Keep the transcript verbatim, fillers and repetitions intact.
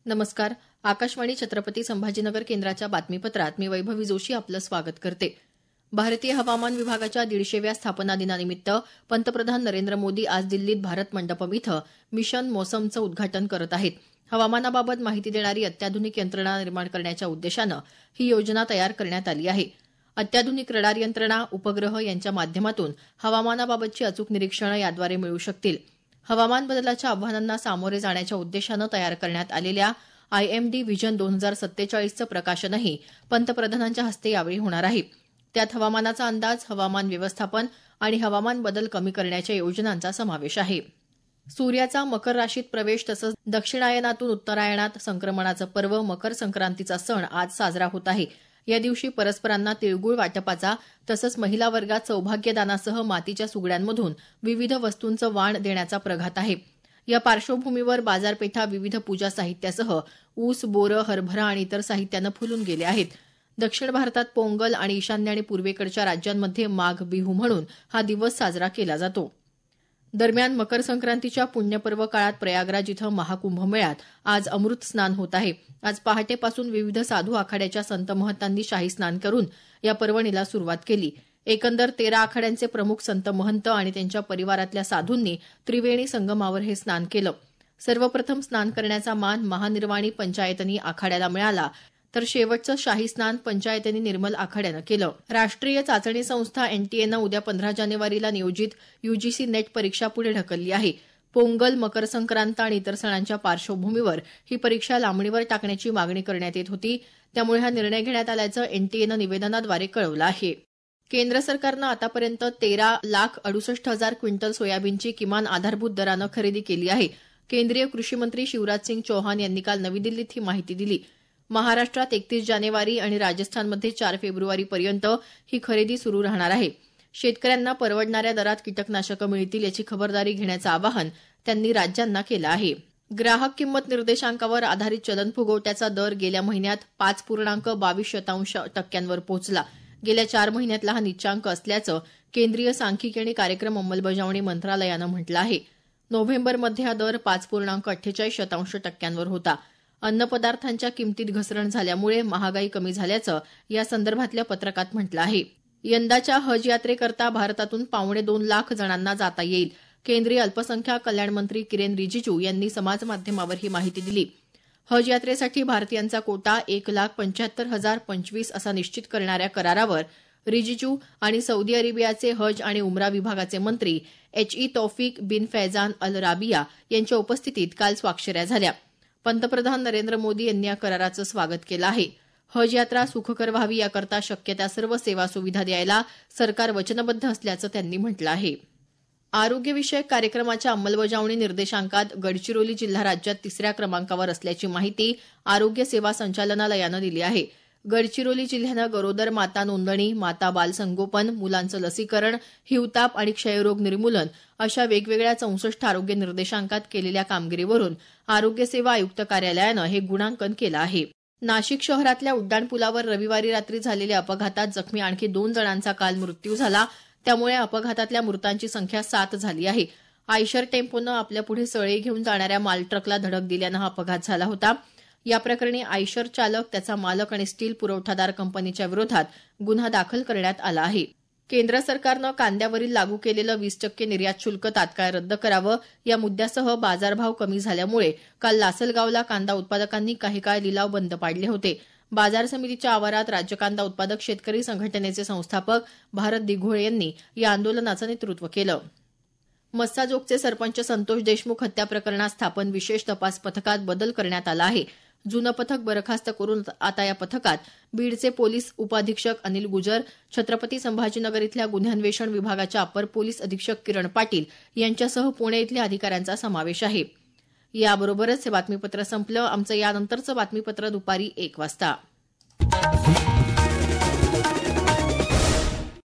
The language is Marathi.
नमस्कार. आकाशवाणी छत्रपती संभाजीनगर केंद्राच्या बातमीपत्रात मी वैभवी जोशी आपलं स्वागत करते. भारतीय हवामान विभागाच्या दीडशेव्या स्थापना दिनानिमित्त पंतप्रधान नरेंद्र मोदी आज दिल्लीत भारत मंडपम इथं मिशन मौसमचं उद्घाटन करत आहेत. हवामानाबाबत माहिती देणारी अत्याधुनिक यंत्रणा निर्माण करण्याच्या उद्देशानं ही योजना तयार करण्यात आली आहे. अत्याधुनिक रडार यंत्रणा, उपग्रह यांच्या माध्यमातून हवामानाबाबतची अचूक निरीक्षणं याद्वारे मिळू शकतील. हवामान बदलाच्या आव्हानांना सामोरे जाण्याच्या उद्देशानं तयार करण्यात आलेल्या आयएमडी व्हिजन दोन हजार सत्तेचाळीसचं प्रकाशनही पंतप्रधानांच्या हस्ते यावेळी होणार आहे. त्यात हवामानाचा अंदाज, हवामान व्यवस्थापन आणि हवामान बदल कमी करण्याच्या योजनांचा समावेश आहे. सूर्याचा मकर राशीत प्रवेश तसंच दक्षिणायनातून उत्तरायणात संक्रमणाचं पर्व मकर संक्रांतीचा सण आज साजरा होत आहे. या दिवशी परस्परांना तिळगुळ वाटपाचा तसंच महिला वर्गात सौभाग्यदानासह मातीच्या सुगड्यांमधून विविध वस्तूंचं वाण देण्याचा प्रघात आहे. या पार्श्वभूमीवर बाजारपेठा विविध पूजा साहित्यासह ऊस, बोरं, हरभरा आणि इतर साहित्यानं फुलून गेले आहेत. दक्षिण भारतात पोंगल आणि ईशान्य आणि पूर्वेकडच्या राज्यांमध्ये माघ बिहू म्हणून हा दिवस साजरा केला जातो. दरम्यान मकर संक्रांतीच्या पुण्यपर्व काळात प्रयागराज इथं महाकुंभमेळ्यात आज अमृत स्नान होत आहे. आज पहाटेपासून विविध साधू आखाड्याच्या संत महंतांनी शाही स्नान करून या पर्वणीला सुरुवात केली. एकंदर तेरा आखाड्यांचे प्रमुख संत महंत आणि त्यांच्या परिवारातल्या साधूंनी त्रिवेणी संगमावर हे स्नान केलं. सर्वप्रथम स्नान करण्याचा मान महानिर्वाणी पंचायतनी आखाड्याला मिळाला, तर शेवटचं शाही स्नान पंचायतनी निर्मल आखाड्यानं केलं. राष्ट्रीय चाचणी संस्था एनटीएनं उद्या पंधरा जानेवारीला नियोजित यूजीसी नेट परीक्षा पुढे ढकलली आहे. पोंगल, मकर संक्रांत आणि इतर सणांच्या पार्श्वभूमीवर ही परीक्षा लांबणीवर टाकण्याची मागणी करण्यात येत होती. त्यामुळे हा निर्णय घेण्यात आल्याचं एनटीएनं निवेदनाद्वारे कळवलं आहे. केंद्र सरकारनं आतापर्यंत तेरा लाख अडुसष्ट हजार क्विंटल सोयाबीनची किमान आधारभूत दरानं खरेदी केली आहे. केंद्रीय कृषी मंत्री शिवराजसिंग चौहान यांनी काल नवी दिल्लीत ही माहिती दिली. महाराष्ट्रात एकतीस जानेवारी आणि राजस्थानमध्ये चार फेब्रुवारीपर्यंत ही खरेदी सुरू राहणार आहे. शेतकऱ्यांना परवडणाऱ्या दरात कीटकनाशकं मिळतील याची खबरदारी घेण्याचं आवाहन त्यांनी राज्यांना केलं आहे. ग्राहक किंमत निर्देशांकावर आधारित चलनफुगवट्याचा दर गेल्या महिन्यात पाच पूर्णांक बावीस शतांश टक्क्यांवर पोहोचला. गेल्या चार महिन्यातला हा निच्चांक असल्याचं केंद्रीय सांख्यिकी आणि कार्यक्रम अंमलबजावणी मंत्रालयानं म्हटलं आहे. नोव्हेंबरमध्ये हा दर पाच पूर्णांक अठ्ठेचाळीस शतांश टक्क्यांवर होता. अन्नपदार्थांच्या किमतीत घसरण झाल्यामुळे महागाई कमी झाल्याचं या संदर्भातल्या पत्रकात म्हटलं आहे. यंदाच्या हज यात्रेकरता भारतातून पावणे दोन लाख जणांना जाता येईल. केंद्रीय अल्पसंख्याक कल्याण मंत्री किरेन रिजिजू यांनी समाजमाध्यमावर ही माहिती दिली. हज यात्रेसाठी भारतीयांचा कोटा एक लाख पंच्याहत्तर हजार पंचवीस असा निश्चित करणाऱ्या करारावर रिजिजू आणि सौदी अरेबियाचे हज आणि उमरा विभागाचे मंत्री H E Tawfiq bin Faizan Al Rabia यांच्या उपस्थितीत काल स्वाक्षऱ्या झाल्या. पंतप्रधान नरेंद्र मोदी यांनी या कराराचं स्वागत केलं आहे. हज यात्रा सुखकर व्हावी याकरता शक्य त्या सर्व सेवा सुविधा द्यायला सरकार वचनबद्ध असल्याचं त्यांनी म्हटलं आहे. आरोग्यविषयक कार्यक्रमाच्या अंमलबजावणी निर्देशांकात गडचिरोली जिल्हा राज्यात तिसऱ्या क्रमांकावर असल्याची माहिती आरोग्य सेवा संचालनालयानं दिली आहे. गडचिरोली जिल्ह्यानं गरोदर माता नोंदणी, माता बाल संगोपन, मुलांचं लसीकरण, हिवताप आणि क्षयरोग निर्मूलन अशा वेगवेगळ्या चौसष्ट आरोग्य निर्देशांकात केलेल्या कामगिरीवरून आरोग्य सेवा आयुक्त कार्यालयानं हे गुणांकन केलं आहे. नाशिक शहरातल्या उड्डाणपुलावर रविवारी रात्री झालेल्या अपघातात जखमी आणखी दोन जणांचा काल मृत्यू झाला. त्यामुळे अपघातातल्या मृतांची संख्या सात झाली आहे. आयशर टेम्पोनं आपल्यापुढे सळे घेऊन जाणाऱ्या मालट्रकला धडक दिल्यानं हा अपघात झाला होता. या प्रकरणी आयशर चालक, त्याचा मालक आणि स्टील पुरवठादार कंपनीच्या विरोधात गुन्हा दाखल करण्यात आला आहे. केंद्र सरकारनं कांद्यावरील लागू केलेलं वीस टक्के निर्यात शुल्क तात्काळ रद्द करावं या मुद्द्यासह बाजारभाव कमी झाल्यामुळे काल लासलगावला कांदा उत्पादकांनी काही काळ लिलाव बंद पाडले होते. बाजार समितीच्या आवारात राज्य कांदा उत्पादक शेतकरी संघटनेचे संस्थापक भारत दिघोळे यांनी या आंदोलनाचं नेतृत्व केलं. मस्साजोगचे सरपंच संतोष देशमुख हत्या प्रकरणात स्थापन विशेष तपास पथकात बदल करण्यात आला आहे. जुनं पथक बरखास्त करून आता या पथकात बीडचे पोलीस उपअधीक्षक अनिल गुजर, छत्रपती संभाजीनगर इथल्या गुन्हेन्वेषण विभागाच्या अपर पोलीस अधीक्षक किरण पाटील यांच्यासह पुणे इथल्या अधिकाऱ्यांचा समावेश आहे. याबरोबरच हे बातमीपत्र संपलं. आमचं यानंतरचं बातमीपत्र दुपारी एक वाजता.